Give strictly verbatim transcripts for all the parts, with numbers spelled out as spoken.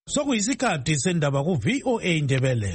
Sokuyisikhathi sendaba ku V O A Ndebele.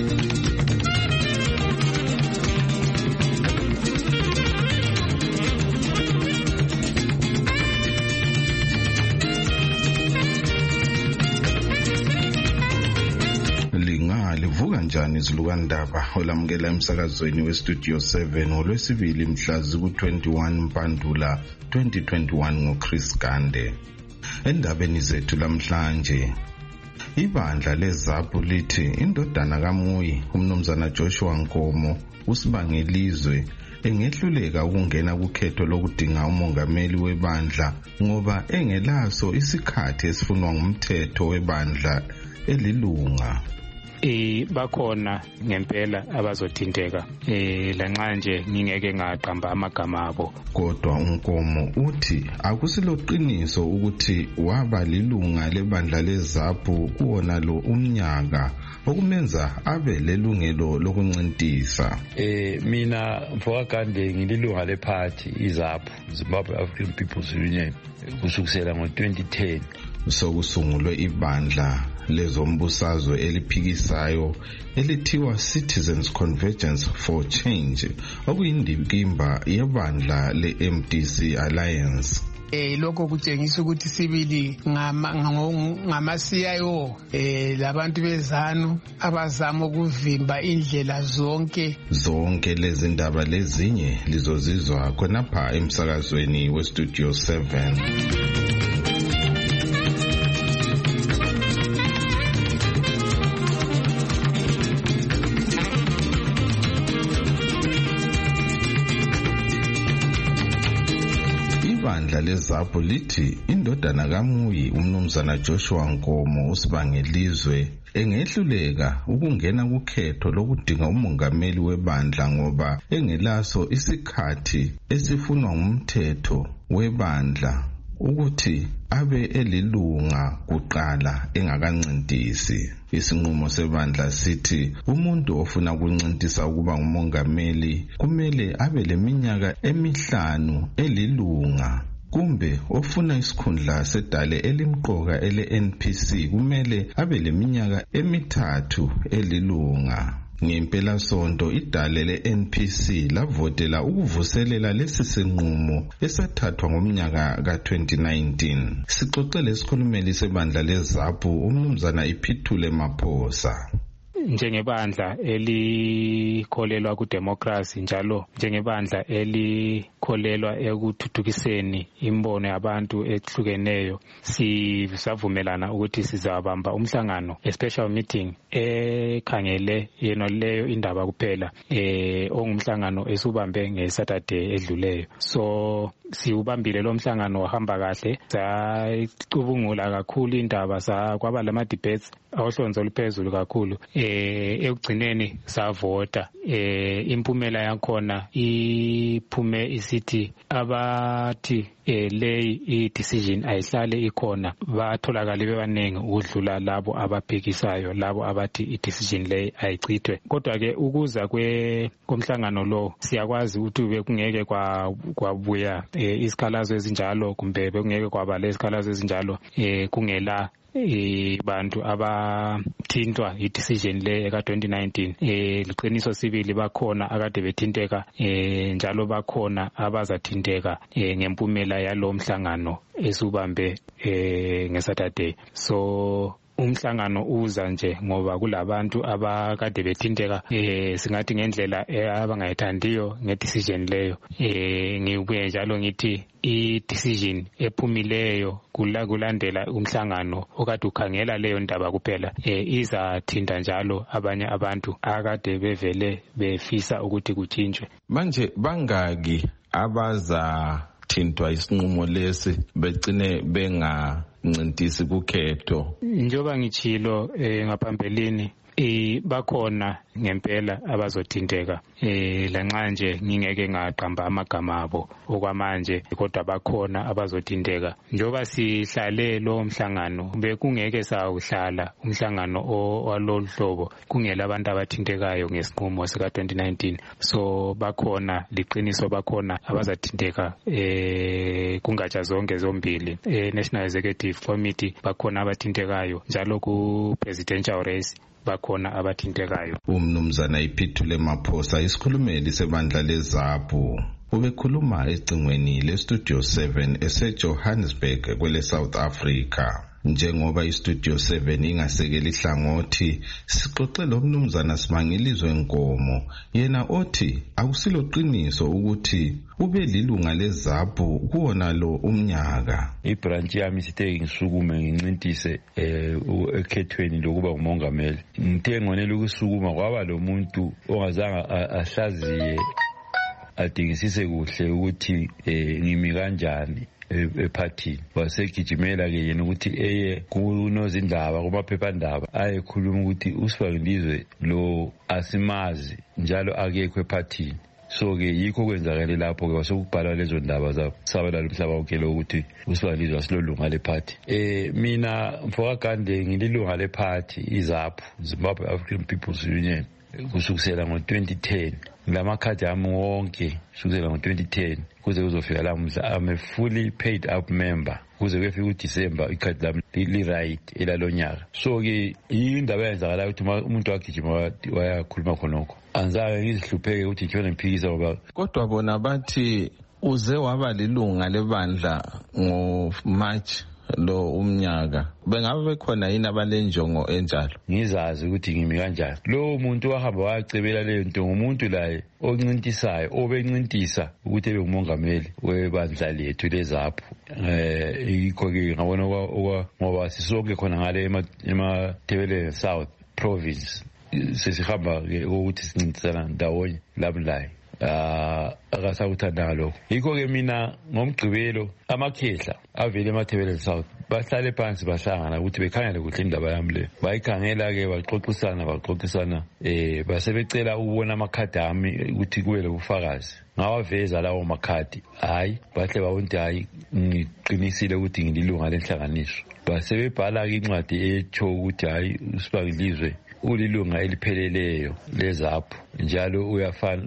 Livuka njani izilukandaba olamukela emsakazweni westudio seven ngolwesibili mhla ziku twenty-one Mpandula twenty twenty-one ngoChris Gande. Endabeni zethu lamhlanje, ibandla leZAPU lithi indodana kaMuyi umnumzana Joshua Nkomo usibangelizwe engehluleka ukungena kukhetho lokudinga umongameli webandla ngoba engelaso isikhathi esifunwa ngumthetho webandla elilunga. Eh bakhona ngempela abazothinteka eh lanxa nje ngingeke ngaqamba amagama abo. Kodwa uNkomo uthi akusiloqiniso ukuthi waba lilunga lebandla leZAPU kuona lo umnyaka okumenza abe lelungelo lokuncintisa. Eh mina mfowakande ngililunga leparty iZAPU, Zimbabwe African People's Union, kusukela ngo twenty ten. Sokusungulwe ibandla lezombusazwe eliphikisayo elithiwa Citizens Convergence for Change okuyindikimba yebandla le-M D C Alliance. Eh lokho kutshengisa ukuthi sibili ngama ngama C I O eh labantu bezanu abazama ukuvimba indlela zonke zonke lezi ndaba lezinye lizozizwa khonapha emsakazweni westudio seven. Ibandla leZAPU lithi indodana kaMuyi umnumzana Joshua Nkomo usibangelizwe engehluleka ukungena kukhetho lokudinga umongameli webandla ngoba engelaso isikhathi esifunwa ngumthetho webandla ukuthi abe elilunga kuqala engakancintisi. Isinqumo sebandla sithi umuntu ofuna ukuncintisa ukuba ngumongameli kumele abe leminyaka emihlanu elilunga, kumbe ofuna isikhundla sedale elimqoka ele-N P C kumele abe leminyaka emithathu elilunga. Ngempela sonto idale le-N P C lavotela ukuvuselela lesi sinqumo esathathwa ngomnyaka ka twenty nineteen. Sixoxele isikhulumeli sebandla leZAPU umnumzana Iphithule Maphosa. Njengebandla elikholelwa kudemocracy njalo njengebandla elikholelwa ekuthuthukiseni imbono yabantu ehlukeneyo, sisavumelana ukuthi sizabamba umhlangano a special meeting ekhangele yena leyo indaba kuphela eh ongumhlangano esubambe ngeSaturday edluleyo. So siubambile lo mhlangano wahamba kahle, sacubungula kakhulu indaba sa kwaba lama debates awuhlonzo oluphezulu kakhulu. Eh ekugcineni savota, eh impumela yakhona iphume isithi abathi eh lay i-decision ayihlale ikhona batholakala bebanengi ukudlula labo abaphikisayo, labo abathi i-decision lay ayichithwe. Kodwa ke ukuza kwe komhlangano lo siyakwazi ukuthi bekungeke kwa kwabuya eh, isikhalazo ezinjalo kumbe bekungeke kwaba lesikhalazo ezinjalo eh kungela eh bantu abathintwa i-decision le eka twenty nineteen. Eh liqiniso sibili bakhona akade bethinteka eh njalo bakhona abazathinteka eh ngempumela yalo mhlangano esubambe eh ngeSaturday. So umhlangano uza nje ngoba kulabantu abakade bethinteka eh singathi ngendlela abangayithandiyo ngedecision leyo. Eh ngibuye njalo ngithi i-decision ephumileyo kula kulandela umhlangano okade ukhangela leyo ndaba kuphela eh izathinta njalo abanye abantu akade bevele befisa ukuthi kuthintshwe. Manje bangaki abaza thintwa isinqumo lesi begcine benga ncintisi kukhetho? Njoba ngichilo eh ngaphambelini eh bakhona ngempela abazothinteka eh lanxa nje ngingeke ngaqamba amagama abo okwamanje kodwa bakhona abazothinteka njoba sihlale lo mhlangano bekungeke sawuhlala umhlangano waloluhlobo kungela abantu abathintekayo ngesinqumo sika twenty nineteen so bakhona liqiniso bakhona abazathinteka eh kungatsha zonke zombili eh National Executive Committee bakhona abathintekayo njalo ku presidential race bakhona abathintekayo. Umnumzana Iphithule Maphosa isikhulumeli sebandla leZAPU ubekhuluma ecingweni leStudio seven eseJohannesburg kwele South Africa. Njengoba iStudio seven ingasekeli hlangothi sixoxe lo mnumzana Simangilizwe Nkomo yena othi akusilo qiniso ukuthi ube lilunga leZAPU kuona lo umnyaka. Ibranch yami sithe ngisukume ngincintise ekhethweni lokuba umongameli. Ngithe ngonela ukusukuma kwaba lo muntu ongazanga ahlaziye adingisise kuhle ukuthi ngimi kanjani ephathini wasegijimela ke yena ukuthi eye kunozindaba kumaphephandaba ayekhuluma ukuthi uSibangilizwe lo asimazi njalo akekho ephathini. So ke yikho kwenzakale lapho ke wasekubhala lezo ndaba zabasabela umhlaba wonke lo ukuthi uSibangilizwe asilolunga lephathi. Eh mina Mfowakande ngililunga lephathi iZAPU, Zimbabwe African People's Union, kusukela ngo twenty ten. Ngamakhadi ami wonke kusukela ngo twenty ten kuze kuzofika la mhla I'm a fully paid up member kuze kufike uDecember ikhadi lami li right elalonyaka. So ke indaba yenzakala ukuthi umuntu wagijima wayakhuluma khonokho anzake ngizihlupheke ukuthi ngitshone ngiphikisa ngoba kodwa bona bathi uze waba lilunga lebandla ngo March lo umnyaka. Bengabe bekhona yini abalenjongo enjalo? Ngizazi ukuthi ngimi kanjani. Lo muntu wahamba wacebela leyo nto ngumuntu laye oncintisayo obencintisa ukuthi ebe ngumongameli webandla lethu leZAPU. Eh yikho ke ngabona ngoba sisonke khona ngale eMathebeleni South Province sesihamba ke ukuthi sincintisana ndawonye labulayo. Ah akasawuthanda lokho. Yikho ke mina ngomgqibelo amakhehla avele eMathebeleni South bahlale phansi bahlangana ukuthi bekhangele kuhle indaba yami le. Bayikhangela ke baxoxisana baxoxisana eh basebecela ukubona amakhadi ami ukuthi kube lobufakazi. Ngawaveza lawo makhadi. Hayi bahle bawonke hayi ngiqinisile ukuthi ngililunga lenhlanganiso. Basebebhala ke incwadi echo ukuthi hayi uSibangilizwe ulilunga elipheleleyo leZAPU njalo uyafana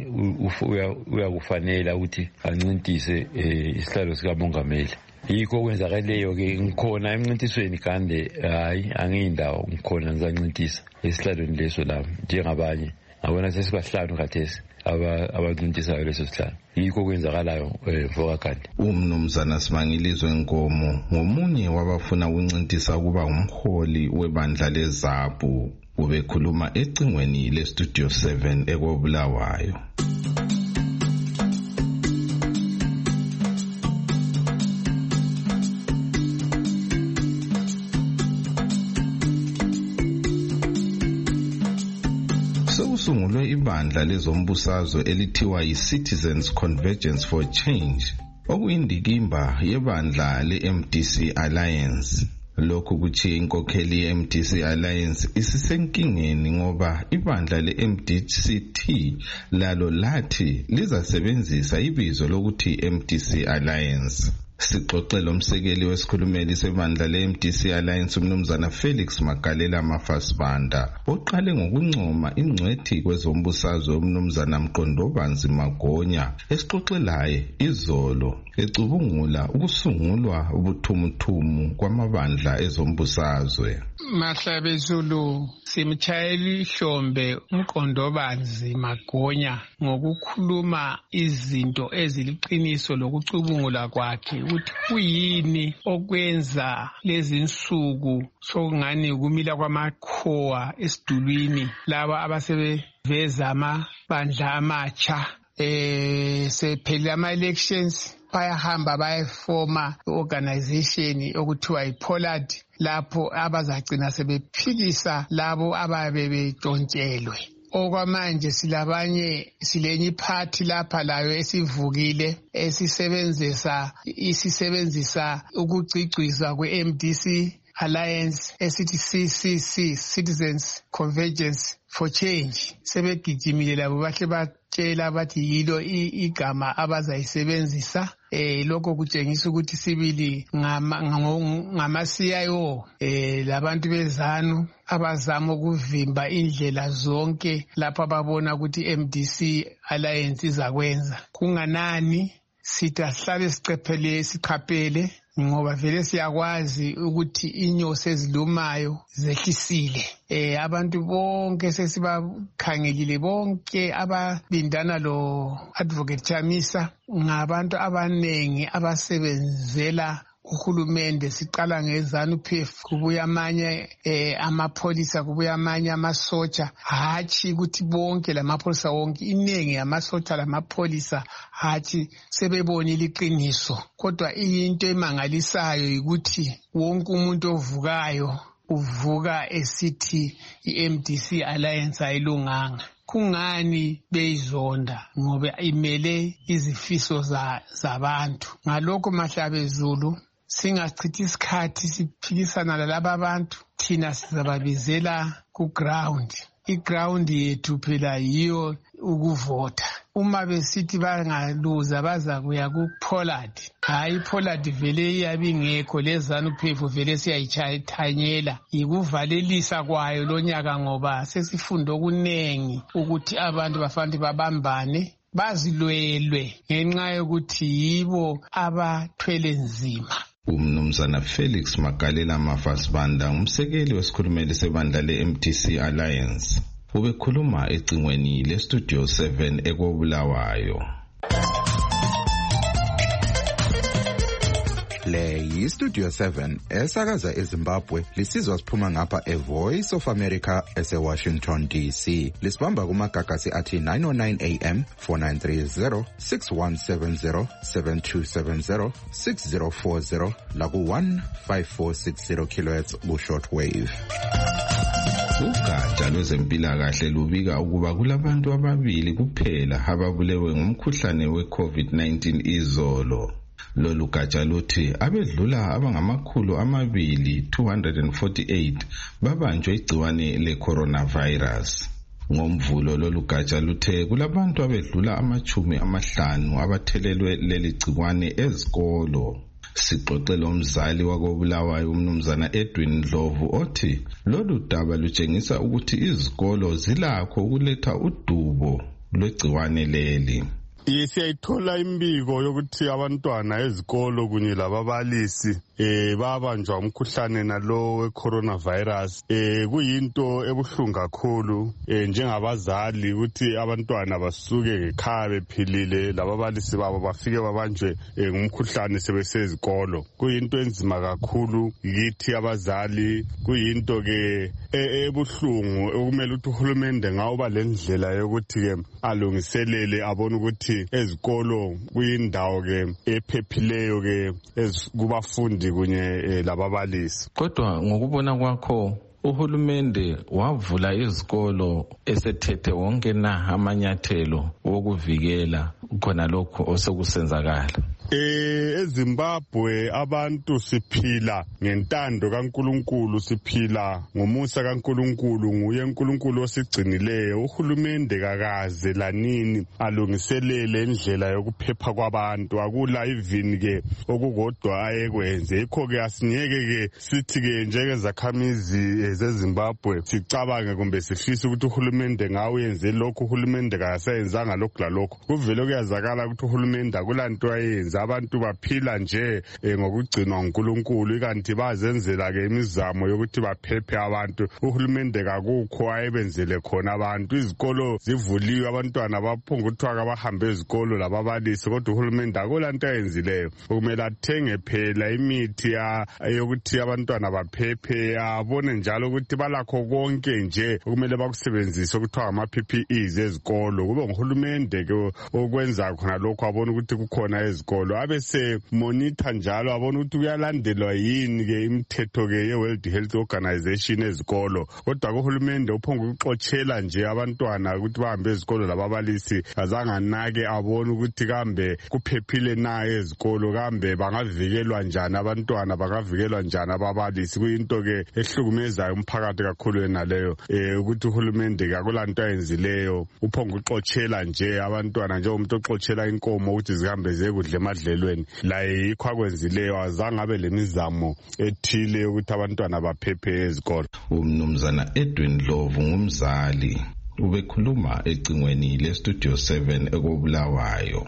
uyakufanela ukuthi ancintise isihlalo sikamongameli. Yikho kwenzakaleyo ke ngikhona emncintisweni kande hayi angiyindawo ngikhona ngizancintisa esihlalweni leso lami njengabanye ngabona sesibahlanu khathesi abancintisayo leso sihlalo. Yikho kwenzakalayo Mfowakande. Umnumzana Simangilizwe Nkomo ngomunye wabafuna ukuncintisa kuba umholi webandla leZAPU ubekhuluma ecingweni leStudio seven ekobulawayo. Sokusungulwe ibandla lezombusazwe elithiwa yi-Citizens Convergence for Change okuyindikimba yebandla le-M D C Alliance. Lokhu kuthi inkokheli ye-M D C Alliance isisenkingeni ngoba ibandla le-M D C T lalo lathi lizasebenzisa ibizo lokuthi M D C Alliance. Sixoxela umsekeli wesikhulumeli sebandla le-M D C Alliance umnumzana Felix Magalela Mafasibanda oqale ngokuncoma ingcwethi kwezombusazwe umnumzana Mqondobanzi Magonya esixoxelaye izolo ecubungula ukusungulwa ubuthumuthumu kwamabandla ezombusazwe. Mahlabe Zulu simchayeli ihlombe uMqondobanzi Magonya ngokukhuluma izinto eziliqiniso lokucubungula kwakhe ukuthi kuyini okwenza lezi insuku sokungani kumila kwamakhowa esidulwini laba abasebeveza amabandla amatsha eh sephelile ama elections bayahamba bayefoma organization okuthiwa iPollard lapho abazagcina sebephilisa labo ababe betshontshelwe. Okwamanje silabanye silenye iphathi lapha layo esivukile esisebenzisa isisebenzisa ukucicizwa kwe-M D C Alliance esithi C C C, Citizens Convergence for Change, sebegijimile labo bahle batshela bathi yilo igama abazayisebenzisa. Eh lokho kutshengisa ukuthi sibili ngama ngama C I O eh labantu bezanu abazama ukuvimba indlela zonke lapha babona ukuthi M D C Alliance izakwenza. Kunganani sitha sihlale siqephele siqhaphele ngoba vele siyakwazi ukuthi inyosi ezilumayo zehlisile. Eh abantu bonke sesibakhangelile bonke ababindana lo Advocate Chamisa ngabantu abanengi abasebenzela uhulumende. Siqala ngezanu P F kubuya amanye eh amapolisa kubuya amanye amasotsha, hathi ukuthi bonke lamapolisa wonke inengi yamasotsha lamapolisa hathi sebebonile iqiniso. Kodwa into emangalisayo ukuthi wonke umuntu ovukayo uvuka esithi i-M D C Alliance ayilunganga. Kungani beyizonda? Ngoba imele izifiso zabantu. Ngalokho Mahlabe Zulu singachithi isikhathi siphikisana lalaba abantu, thina sizababizela ku ground. I-ground yethu phela yiyo ukuvota. Uma besithi bangaluza baza kuya ku Pollard, hayi Pollard vele iyabe ingekho, lezanu P F vele siyayithanyela. Yikuvalelisa kwayo lonyaka ngoba sesifunda okunengi ukuthi abantu bafanele babambane bazilwelwe ngenxa yokuthi yibo abathwele nzima. Umnumzana Felix Magalela Mafasibanda, umsekeli wesikhulumeli sebandla le-M D C Alliance, ubekhuluma ecingweni le-Studio seven ekobulawayo. Le yi-Studio seven esakaza eZimbabwe, lisizwa siphuma ngapha e-Voice of America ese-Washington D C. Lisibamba kumagagasi athi nine oh nine A M, four nine three zero, six one seven zero, seven two seven zero, six zero four zero, laku one five four six zero kilohertz ku-shortwave. Ugatsha lwezempilakahle lubika ukuba kulabantu ababili kuphela ababulewe ngumkhuhlane we-COVID nineteen izolo. Lolu gatsha luthi abedlula abangamakhulu amabili two hundred forty-eight babanjwe igciwane le-coronavirus. Ngomvulo lolu gatsha luthe kulabantu abedlula amachumi amahlanu abathelelwe leli gciwane ezikolo. Sixoxele umzali wakobulawayo umnumzana Edwin Ndlovu othi lolu daba lutshengisa ukuthi izikolo zilakho ukuletha udubo lwegciwane leli. Siyayithola imbiko yokuthi abantwana ezikolo kunye lababalisi eh babanjwa umkhuhlane nalo we-coronavirus. Eh kuyinto ebuhlungu kakhulu eh njengabazali ukuthi abantwana basuke ngekhaya bephilile lababalisi babo bafike babanjwe ngumkhuhlane sebesezikolo. Kuyinto enzima kakhulu yithi abazali, kuyinto ke ebuhlungu okumele ukuthi uhulumende ngawuba lendlela yokuthi ke alungiselele abone ukuthi ezikolo kuyindawo ke ephephileyo ke kubafundi kunye lababalisi. Kodwa ngokubona kwakho uhulumende wavula izikolo esethethe wonke na amanyathelo wokuvikela khona lokho osekusenzakala? Eh eZimbabwe abantu siphila ngentando kaNkulunkulu, siphila ngomusa kaNkulunkulu, nguye uNkulunkulu osigcinileyo. Uhulumende kakaze lanini alungiselele indlela yokuphepha kwabantu, akula even ke okukodwa ayekwenze. Yikho ke asingeke ke sithi ke njengezakhamizi zeZimbabwe sicabange kumbe sifise ukuthi uhulumende ngawenze lokho, uhulumende kasayenzanga lokho lalokho. Kuvele kuyazakala ukuthi uhulumende akulanto ayenza, abantu baphila nje ngokugcinwa uNkulunkulu kanti bazenzela ke imizamo yokuthi baphephe abantu. Uhulumende kakukho ayebenzele khona abantu. Izikolo zivuliwe, abantwana baphunguthiwa bahambe ezikolo lababalisi, kodwa uhulumende akulanto ayenzileyo. Kumele athenge phela imithi yokuthi abantwana baphephe, abone njalo ukuthi balakho konke nje okumele bakusebenzise okuthiwa ama-P P Es ezikolo. Kube nguhulumende ke okwenza khona lokho, abone ukuthi kukhona ezikolo. izikolo abese monitor njalo abona ukuthi kuyalandelwa yini ke imithetho ke ye World Health Organization ezikolo. Kodwa uhulumende uphonga ukuxoxela nje abantwana ukuthi bahambe ezikolo lababalisi azange nake abona ukuthi kambe kuphephile na ezikolo, kambe bangavikelwa njani abantwana, bangavikelwa njani ababalisi. Kuyinto ke ehlukumezayo umphakathi kakhulu enaleyo eh ukuthi uhulumende ke akulanto ayenzileyo, uphonga uxoxela nje abantwana nje umuntu oxoxela inkomo ukuthi zihambe ziyekudla emadlelweni. La yikho akwenzileyo, azange abe lemizamo ethile ukuthi abantwana baphephe ezikolo. Umnumzana Edwin Dlovu ngumzali ubekhuluma ecingweni le Studio seven ekobulawayo.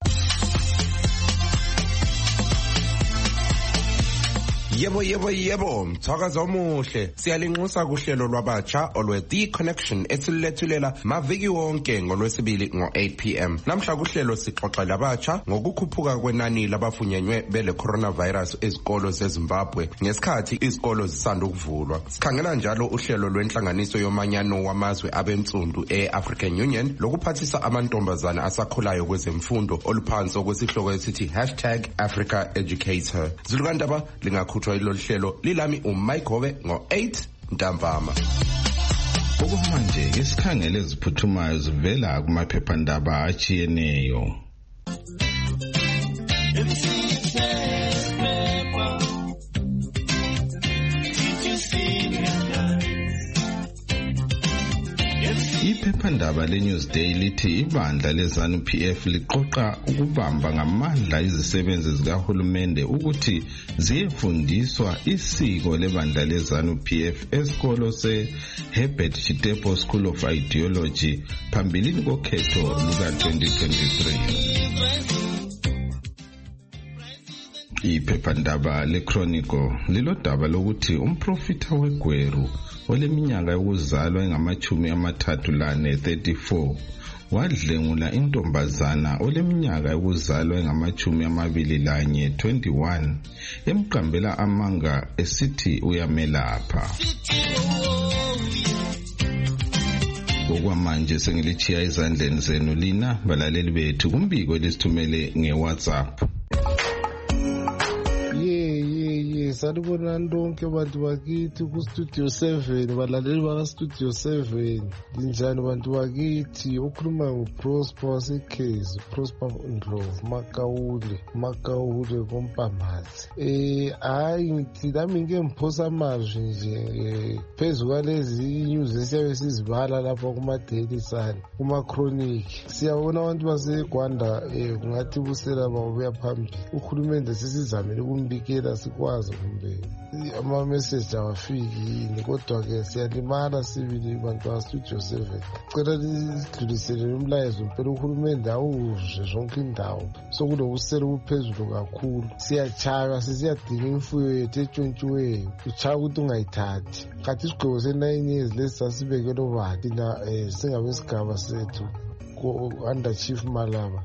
Yebo yebo yebo, mthakazo omuhle. Siyalinxusa kuhlelo lwabatsha olwe The Connection esilethulela maviki wonke ngolwesibili ngo eight p m. Namhla kuhlelo sixoxa labatsha ngokukhuphuka kwenani labafunyenywe bele coronavirus ezikolo zeZimbabwe ngesikhathi izikolo zisanda ukuvulwa. Sikhangela njalo uhlelo lwenhlanganiso yomanyano wamazwe abemfundu e-African Union lokuphathisa amantombazana asakhulayo kwezemfundo oluphansi okwesihloko esithi hashtag Africa Educator. Zilukandaba lingakhutshwa ilo hlelo lilami uMike Hobe ngo eight ntambama. Okumanje ke sikhangele eziphuthumayo zivela kumaphephandaba achiyeneyo. Iphephandaba leNewsday lithi ibandla leZANU P F liqoqa ukubamba ngamandla izisebenzi zikahulumende ukuthi ziyefundiswa isiko lebandla leZANU P F esikolo se-Herbert Chitepo School of Ideology phambilini kokhetho luka twenty twenty-three. Iphephandaba leChronicle lilodaba lokuthi umprofita weGweru oleminyaka yokuzalwa engamachumi amathathu lane thirty-four wadlengula intombazana oleminyaka yokuzalwa engamachumi amabili lanye twenty-one emqambela amanga esithi uyamelapha. Okwamanje sengilichiya izandleni zenu lina balaleli bethu kumbiko lisithumele ngeWhatsApp. Salibona ndonke bantu bakithi ku Studio seven, balaleli baka Studio seven. Linjani bantu bakithi? Ukhuluma ngoProsper waseKhezi, Prosper Ndlovu Makawule, Makawule kompamathi. Eh hayi ngithi nami ngeke ngiphosa amazwi nje phezulu kwalezi news esiyabe sizibala lapha kuma Daily Sun, kuma Chronic. Siyabona abantu baseGwanda eh kungathi busela babuya phambili. Ukhulumende sisizamile ukumbikela sikwazi kumbe ama message awafiki yini, kodwa ke siyalimala sibili bantu ba Studio seven. Cela lidlulisele umlayezo phela uhulumende awuzwe zonke indawo sokulokusela ukuphezulu kakhulu. Siyachaywa sisiyadinga imfuyo yethu etshontshiweyo, uchaya ukuthi ungayithathi. Kanti isigqoko se nine years lesasibekelo bathi na singabe sigaba sethu ko under Chief Malaba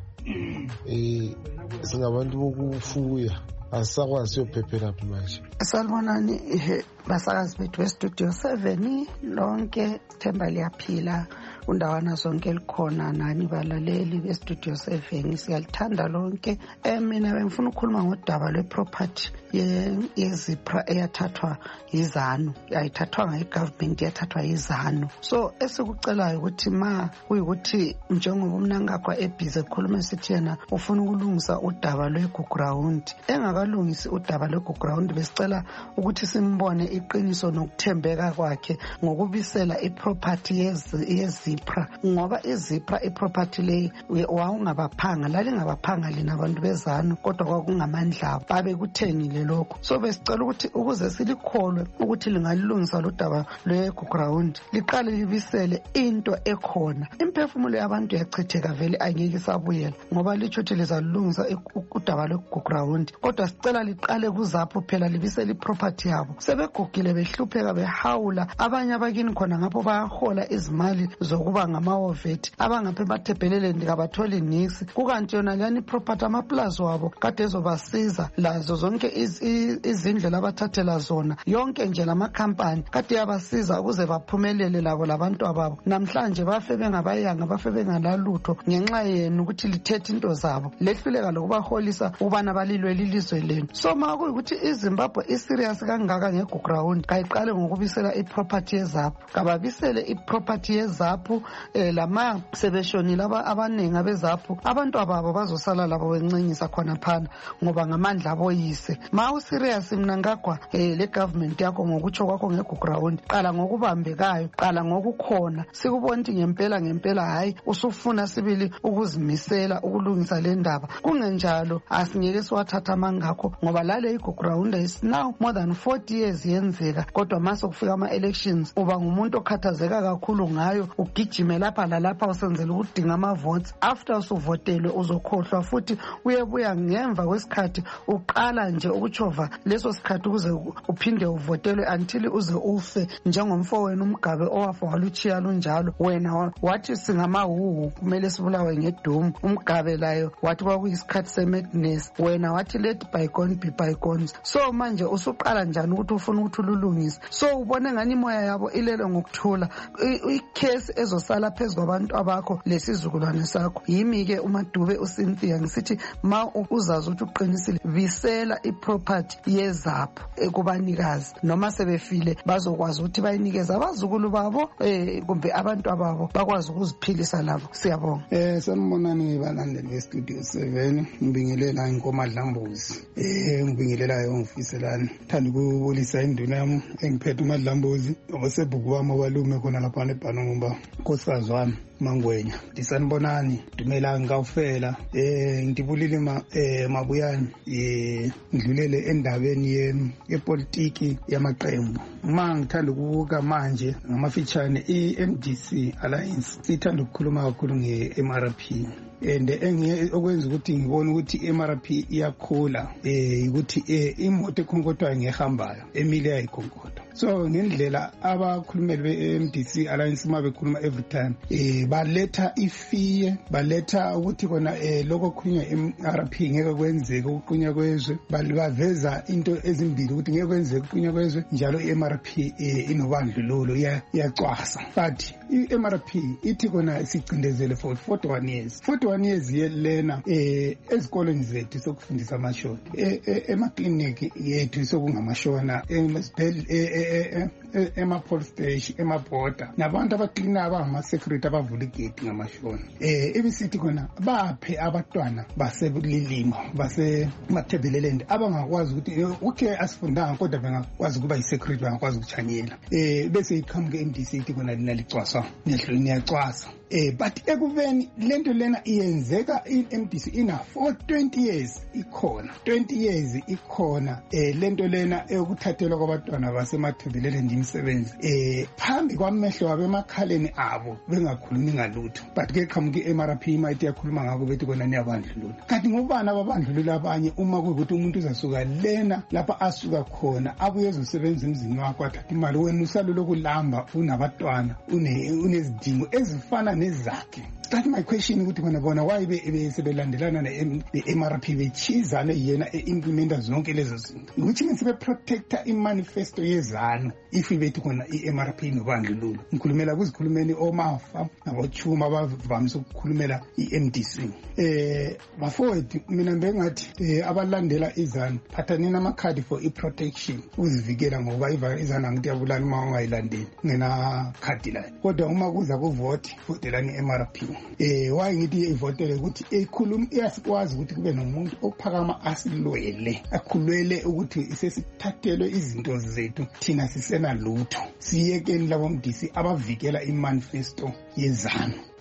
eh singabantu bokufuya asakwazi yophephela phi manje. Salibonani basakazi bethu we-Studio seven lonke, Themba liyaphila undawana zonke likhona nani balaleli be-Studio seven siyalithanda lonke. Eh mina bengifuna ukukhuluma ngodaba lwe-property ye-Zipra eyathathwa yiZANU, ayithathwanga i-government, yathathwa yiZANU. So esikucelayo ukuthi ma kuyikuthi njengoba umnankakho ebhizi ekhuluma esithi yena ufuna ukulungisa udaba lwe-ground, engakalungisi udaba lwe-ground besicela ukuthi simbone iqiniso nokuthembeka kwakhe ngokubisela iproperty yeZipra, ngoba iZipra iproperty leyi wawungabaphanga lalingabaphanga lina abantu beZANU kodwa kwakungamandla babe kuthengile lokho. So besicela ukuthi ukuze silikholwe ukuthi lingalilungisa lo daba lwe-ground liqale libisele into ekhona. Imphefumulo yabantu yachitheka vele angeke isabuyela ngoba litsho ukuthi lizalungisa udaba lwe-ground, kodwa sicela liqale kuzapho phela libisele iproperty yabo. Sebegugile behlupheka behawula, abanye abakini khona ngapho bayahola izimali zoku ukuba ngamawovethi abangapha emathebheleleni kabatholi niksi, kukanti yona leyani property amaplazi wabo kade ezobasiza lazo zonke izindlela abathathela zona, yonke nje lamakhampani kade yabasiza ukuze baphumelele labo labantu ababo. Namhlanje bafe bengabayanga, bafe bengalalutho ngenxa yenu ukuthi lithethe into zabo, lehluleka lokubaholisa ukubana balilwe lilizwe lenu. So ma kuyikuthi iZimbabwe iserious kangaka ngeGuground, kayiqale ngokubisela iproperty yeZAPU, kababisele iproperty yeZAPU. eh, lama sebeshonile abaningi abeZAPU, abantu ababo bazosala labo bencenyisa khona phana ngoba ngamandla aboyise. Ma userious mina ngagwa eh, le government yakho ngokutsho kwakho ngeGuground, qala ngokubambekayo, qala ngokukhona, sikubona ukuthi ngempela ngempela hayi usufuna sibili ukuzimisela ukulungisa le ndaba. Kungenjalo asingeke siwathatha amangakho ngoba lale iGuground is now more than forty years yenzeka, kodwa mase kufika ama-elections uba ngumuntu okhathazeka kakhulu ngayo, ugijime lapha lalapha usenzela ukudinga ama-votes. After usuvotelwe uzokhohlwa futhi uyebuya ngemva kwesikhathi uqala nje ukutshova leso sikhathi ukuze uphinde uvotelwe until uze ufe, njengomfowenu uMgabe owafa waluchiya lunjalo. Wena wathi singamahuhu kumele sibulawe ngedumu, uMgabe layo wathi kwakuyisikhathi se-madness, wena wathi let bygone be bygones. So manje usuqala njani ukuthi ufuna ukuthi ululungise? So ubone ngani imoya yabo ilele ngokuthula, ikhesi ezosala phezu kwabantu abakho lesizukulwane sakho. Yimi-ke uMadube uCynthia ngisithi ma uzazi ukuthi uqinisile, bisela iproperty yeZAPU ekubanikazi, noma sebefile bazokwazi ukuthi bayinikeze abazukulu babo eh kumbe abantu ababo bakwazi ukuziphilisa labo. Siyabonga. Eh sanibonani balandeli beStudio seven, ngibingelela inkomadlambuzi. Eh ngibingelelayo ngifiselani. Thanda ukubulisa induna yami engiphethe uMadlambuzi, obasebhuku wami obalume khona lapha eBhanumba, nkosikazi wami Mangwenya. Ndisanibonani, Dumela ngawufela. Eh ngidibulile ma eh mabuyani eh ngidlulele endabeni ye yepolitiki yamaqembu. Ma ngithanda ukubuka manje ngamafitshane i-M D C Alliance sithanda ukukhuluma kakhulu nge-M R P. And engiye okwenza ukuthi ngibone ukuthi i-M R P iyakhula eh ukuthi eh imoto ekhonkothayo ngehambayo emile ayikhonkotha. So ngendlela abakhulumeli be-M D C Alliance ma bekhuluma every time eh baletha ifiye, baletha ukuthi kona eh lokho kukhulunywa i-M R P ngeke kwenzeke ukuqunya kwezwe, baveza into ezimbili ukuthi ngeke kwenzeke ukuqunya kwezwe, njalo i-M R P eh inobandlululo iyacwasa. But i-M R P ithi kona sicindezele for forty-one years forty-one years yelena eh ezikoleni zethu sokufundisa amashona emakliniki yethu sokungamashona esibhedlela ema-police station, ema-border, nabantu abaklina abangama-security abavula igedi ngamashona. Eh ebisithi khona baphe abantwana baselilimo basemathebheleleni abangakwazi ukuthi okay asifundanga kodwa bengakwazi ukuba yi-security, bangakwazi ukuchanyela. Eh bese iqhamuke M D C ithi khona lina licwaswa nehlweni niyacwasa. Eh but ekubeni lento lena iyenzeka i-M D C ina for twenty years ikhona twenty years ikhona eh lento lena eyokuthathelwa kwabantwana basemathebheleleni imisebenzi eh phambi kwamehlo abemakhaleni abo bengakhulumi ngalutho. But ke qhamuke i-M R P mayithi yakhuluma ngako bethi kona niyabandlulula. Kanti ngubani ababandlulula abanye uma kuyikuthi umuntu uzasuka lena lapha asuka khona abuye ezosebenza emzini wakho athatha imali, wena usalulo kulamba unabantwana unezidingo ezifana nezakhe. That my question ukuthi bona bona why besebelandelana ne-M R P bechizana yena e-implementa zonke lezo zinto, which means be-protector i-manifesto yezanu if bethi khona i-M R P nobandlululo. Ngikhulumela kuzikhulumeni omafa nabochuma abavamise ukukhulumela i-M D C. Eh bafowethu mina bengathi abalandela izanu phathaneni amakhadi for i-protection uzivikela ngoba izanu angithi yabulala uma ungayilandeli ngena khadi la, kodwa uma kuza kuvote votelani i-M R P. Eh why ngithi ivotele ukuthi ekhuluma iyasikwazi ukuthi kube nomuntu ophakama asilwele akhulwele ukuthi sesithathelwe izinto zethu thina sisena lutho, siyekeni labo M D C abavikela imanifesto yezanu.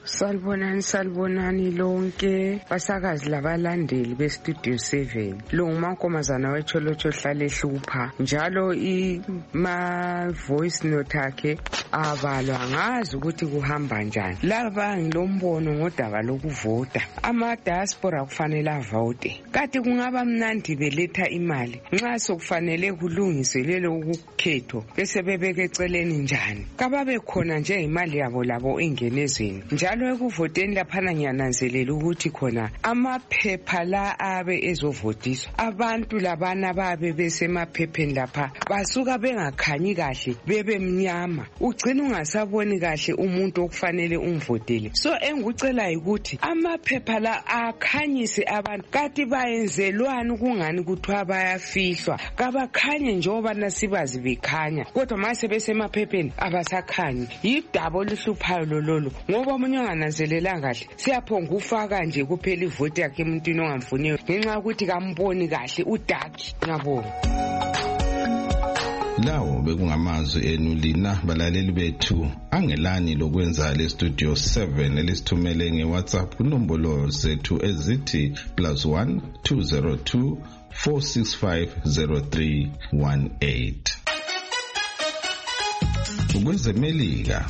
Salibonani salibonani lonke basakazi labalandeli bestudio seven. Lo ngumankomazana wecholotsho hlale hlupha njalo ima voice note akhe abalwa ngazi ukuthi kuhamba njani. Laba ngilombono ngodaba lokuvota. Ama diaspora kufanele avote. Kati kungaba mnandi beletha imali. Nxa sokufanele kulungiswe lelo ukukhetho bese bebeke eceleni njani. Kababe khona nje imali yabo labo engenezweni. Njalo ekuvoteni laphana ngiyananzelela ukuthi khona amaphepha la abe ezovotiswa. Abantu labana babe besemaphepheni lapha basuka bengakhanyi kahle bebe mnyama. Ugcina ungasaboni kahle umuntu okufanele umvotele. So engikucela ukuthi amaphepha la akhanyise abantu kati bayenzelwani ukungani kuthiwa bayafihlwa. Kabakhanye njengoba nasibazi bekhanya. Kodwa mase besemaphepheni abasakhanyi. Yidaba oluhluphayo lololo ngoba umunye ongananzelela kahle siyaphonga ufaka nje kuphela ivoti yakhe emntwini ongamfuniyo ngenxa ukuthi kamboni kahle udaki. Ngiyabonga. Lawo bekungamazwi enu lina balaleli bethu angelani lokwenza le studio seven elisithumele ngeWhatsApp kunombolo zethu ezithi plus one two zero two four six five zero three one eight. Ukwezemelika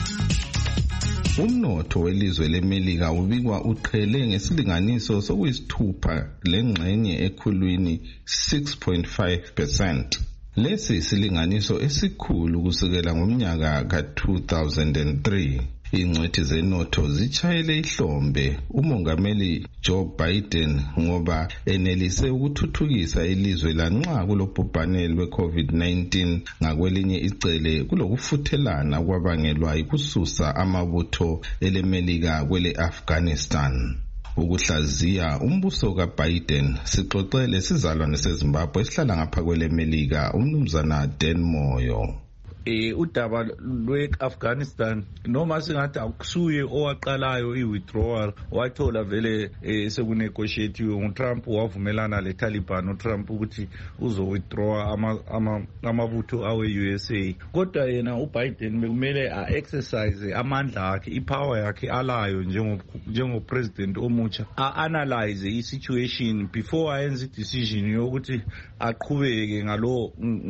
umnotho welizwe leMelika ubikwa uqhele ngesilinganiso sokuyisithupha lengxenye ekhulwini six point five percent. Lesi silinganiso esikhulu kusukela ngomnyaka ka two thousand three. Ingcwethi zenotho zichayele ihlombe umongameli Joe Biden ngoba enelise ukuthuthukisa ilizwe lanxa kulobhubhane lwe-COVID nineteen ngakwelinye icele kulokufuthelana kwabangelwa ikususa amabutho eleMelika kwele Afghanistan. Ukuhlaziya umbuso kaBiden sixoxele sizalwane seZimbabwe esihlala ngapha kwele Melika umnumzana Dan Moyo. Eh udaba lwe-Afghanistan noma singathi akusuye owaqalayo i-withdrawal wathola vele eh, sekunegotiatiwe nguTrump wavumelana le-Taliban uTrump ukuthi uzo-withdraw amabutho ama, ama awe-U S A. Kodwa yena uBiden bekumele a-exercise amandla akhe ipower yakhe alayo njengopresident omutsha a-analyze i-situation before ayenze i-decision yokuthi aqhubeke ngalo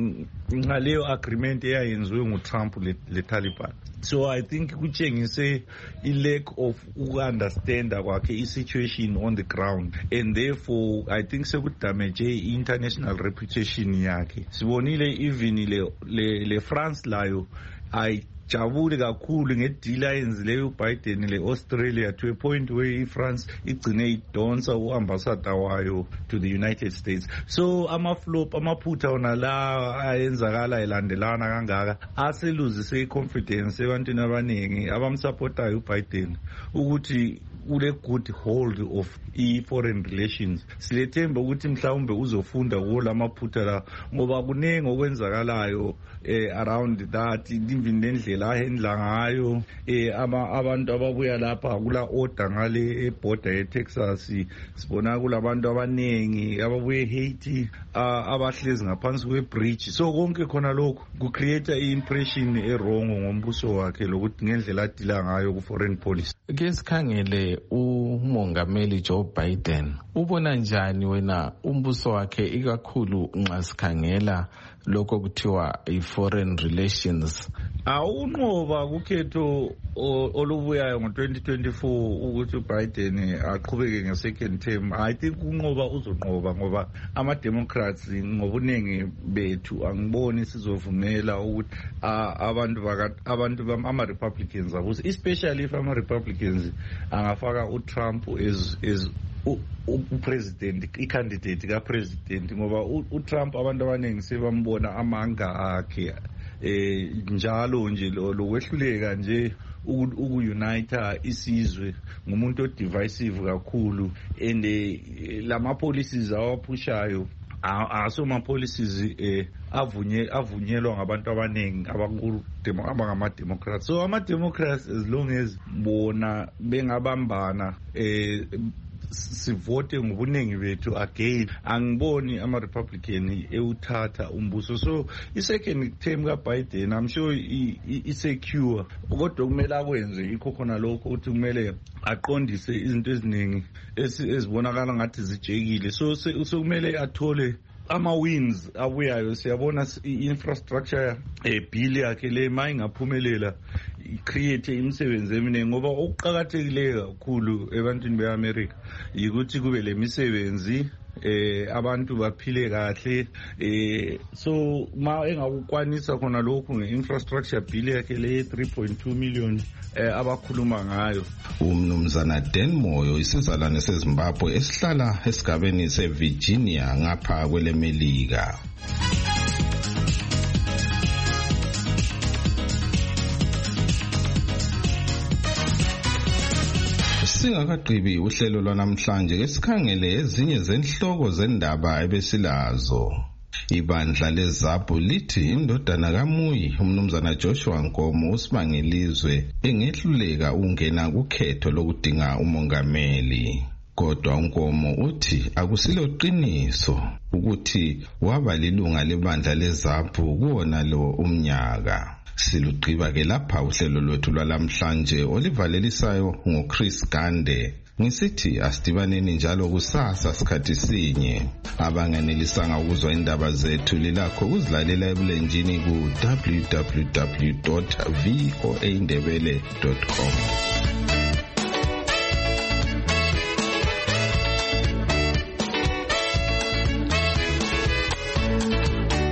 ngaleyo agreement eyayenziwe nguTrump le-Taliban. So I think kutshengise i-lack of uku-understanda kwakhe i-situation on the ground and therefore I think sekudamage i-international reputation yakhe. Sibonile even le, le, le France layo I jabule kakhulu ngedeal ayenzileyo uBiden le-Australia to a point where iFrance igcine idonsa uambassador wayo to the United States. So ama-flop amaphutha wona la ayenzakala elandelana kangaka aseluzise i-confidence ebantwini abaningi abamsupportayo uBiden ukuthi ule good hold of i-foreign relations. Silethemba ukuthi mhlawumbe uzofunda kuwo lamaphutha la ngoba kuningi okwenzakalayo eh, around that even nendlela ahendla ngayo eh, abantu ababuya lapha kula order ngale eborder eTexas sibona kulabantu abaningi ababuye eHaiti abahlezi ngaphansi kwebridge. So konke khona lokho ku create i-impression errong ngombuso wakhe lokuthi ngendlela adila ngayo ku foreign policy. Ke sikhangele umongameli Joe Biden ubona njani wena umbuso wakhe ikakhulu nxa sikhangela lokho kuthiwa i-foreign relations? Awunqoba kukhetho olubuyayo ngo twenty twenty-four ukuthi uBiden aqhubeke nge-second term. I think unqoba uzonqoba ngoba ama-Democrats ngobuningi bethu angiboni sizovumela ukuthi abantu abantu ama-Republicans abuze, especially if ama-Republicans angafaka uTrump as as upresident i-candidate ka-president ngoba uTrump abantu abaningi sebambona amanga akhe eh njalo nje lokwehluleka nje uku-unite isizwe ngumuntu odivisive kakhulu and lama policies awaphushayo asoma policies eh avunye avunyelwa ngabantu abaningi abankulu abangama Democrats. So ama Democrats as long as bona bengabambana eh sivote ngobuningi bethu again. Angiboni ama-Republican ewuthatha umbuso. So i-second term ka-Biden I'm sure i-secure, kodwa kumele akwenze ikho khona lokho ukuthi kumele aqondise izinto eziningi ezibonakala ngathi zijekile. So sekumele athole ama-wins abuyayo. Siyabona i-infrastructure bill yakhe le mayingaphumelela i-create imisebenzi eminingi, ngoba okuqakathekileyo kakhulu ebantwini be-America yikuthi kube le misebenzi eh abantu baphile kahle. eh so ma engakukwanisa khona lokhu nge-infrastructure bill yakhe le three point two million eh abakhuluma ngayo. Umnumzana Dan Moyo isizalwane seZimbabwe esihlala esigabeni seVirginia ngapha kwele Melika. Singakaqhibi uhlelo lwanamhlanje ke sikhangele ezinye zenhloko zendaba ebesilazo. Ibandla leZAPU lithi indodana kaMuyi umnumzana Joshua Nkomo usibangelizwe engehluleka ungena kukhetho lokudinga umongameli. Kodwa uNkomo uthi akusilo qiniso ukuthi waba lilunga lebandla leZAPU kuwona lo umnyaka. Silugqiba ke lapha uhlelo lwethu lwalamhlanje olivalelisayo ngoChris Gande. Ngisithi asidibaneni njalo kusasa sikhathi sinye. Abanganelisanga ukuzwa indaba zethu lilakho ukuzilalela ebulenjini ku w w w dot v o a ndebele dot com.